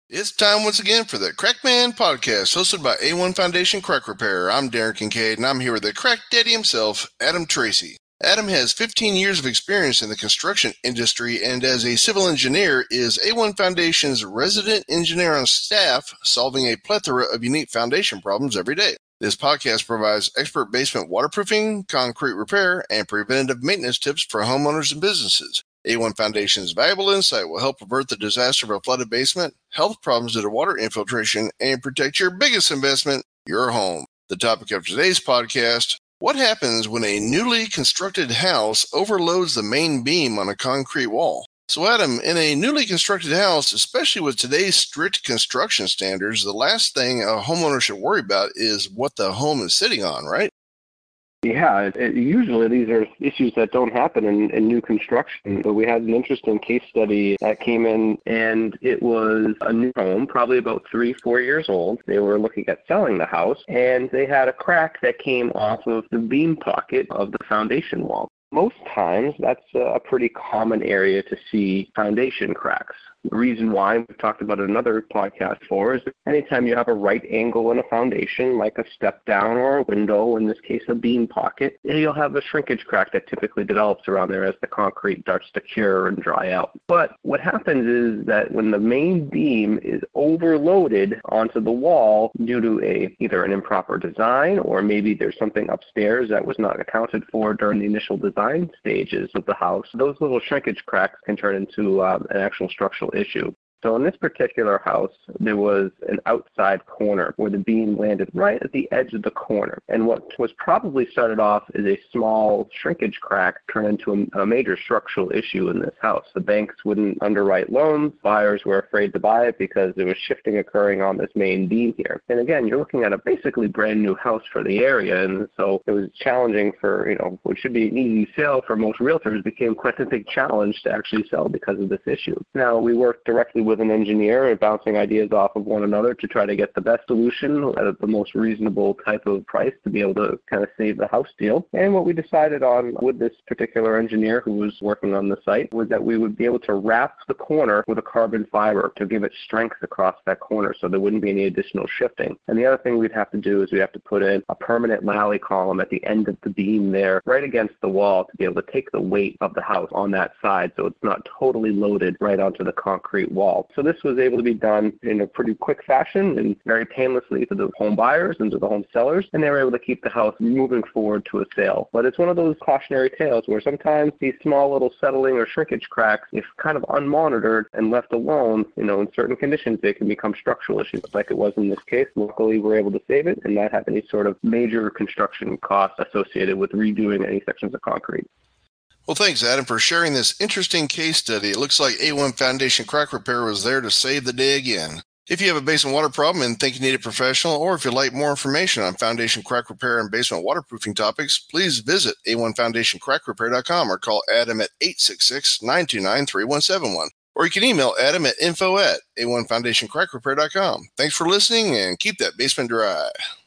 It's time once again for the Crackman Podcast, hosted by A1 Foundation Crack Repair. I'm Darren Kincaid, and I'm here with the crack daddy himself, Adam Tracy. Adam has 15 years of experience in the construction industry, and as a civil engineer, is A1 Foundation's resident engineer on staff, solving a plethora of unique foundation problems every day. This podcast provides expert basement waterproofing, concrete repair, and preventative maintenance tips for homeowners and businesses. A1 Foundation's valuable insight will help avert the disaster of a flooded basement, health problems due to water infiltration, and protect your biggest investment, your home. The topic of today's podcast: what happens when a newly constructed house overloads the main beam on a concrete wall? So, Adam, in a newly constructed house, especially with today's strict construction standards, the last thing a homeowner should worry about is what the home is sitting on, right? Yeah, usually these are issues that don't happen in new construction. But we had an interesting case study that came in, and it was a new home, probably about 3-4 years old. They were looking at selling the house, and they had a crack that came off of the beam pocket of the foundation wall. Most times, that's a pretty common area to see foundation cracks. The reason why, we've talked about it in another podcast before, is anytime you have a right angle in a foundation, like a step down or a window, in this case a beam pocket, you'll have a shrinkage crack that typically develops around there as the concrete starts to cure and dry out. But what happens is that when the main beam is overloaded onto the wall due to either an improper design, or maybe there's something upstairs that was not accounted for during the initial design stages of the house, those little shrinkage cracks can turn into an actual structural issue. So in this particular house, there was an outside corner where the beam landed right at the edge of the corner. And what was probably started off as a small shrinkage crack turned into a major structural issue in this house. The banks wouldn't underwrite loans. Buyers were afraid to buy it because there was shifting occurring on this main beam here. And again, you're looking at a basically brand new house for the area. And so it was challenging for, what should be an easy sale for most realtors became quite a big challenge to actually sell because of this issue. Now, we worked directly with an engineer and bouncing ideas off of one another to try to get the best solution at the most reasonable type of price to be able to kind of save the house deal. And what we decided on with this particular engineer who was working on the site was that we would be able to wrap the corner with a carbon fiber to give it strength across that corner so there wouldn't be any additional shifting. And the other thing we'd have to do is we have to put in a permanent Lally column at the end of the beam there, right against the wall, to be able to take the weight of the house on that side so it's not totally loaded right onto the concrete wall. So this was able to be done in a pretty quick fashion and very painlessly to the home buyers and to the home sellers, and they were able to keep the house moving forward to a sale. But it's one of those cautionary tales where sometimes these small little settling or shrinkage cracks, if kind of unmonitored and left alone, in certain conditions, they can become structural issues like it was in this case. Luckily, we're able to save it and not have any sort of major construction costs associated with redoing any sections of concrete. Well, thanks, Adam, for sharing this interesting case study. It looks like A1 Foundation Crack Repair was there to save the day again. If you have a basement water problem and think you need a professional, or if you'd like more information on foundation crack repair and basement waterproofing topics, please visit a1foundationcrackrepair.com or call Adam at 866-929-3171. Or you can email Adam at info@a1foundationcrackrepair.com. Thanks for listening, and keep that basement dry.